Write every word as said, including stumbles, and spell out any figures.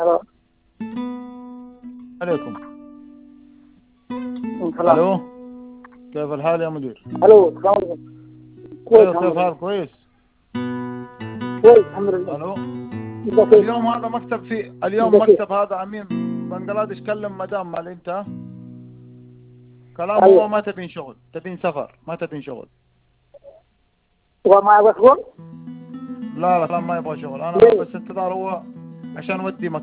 الو. عليكم. سلام. الو، كيف الحال يا مدير؟ الو السلام عليكم. كويس ايوه، كيف حالك؟ كويس. كويس الحمد لله. الو. انت كيف؟ اليوم هذا مكتب في اليوم انت كيف؟ مكتب هذا امين بنجلاديش كلم مدام مال انت كلام. هو ايوه. ما تبين شغل، تبين سفر، ما تبين شغل. وما يبغى شغل؟ لا لا كلام ما يبغى شغل. انا ليه؟ بس انتظار هو عشان ودي مكتب.